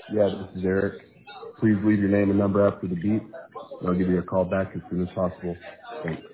Yeah, this is Eric. Please leave your name and number after the beep, and I'll give you a call back as soon as possible. Thanks.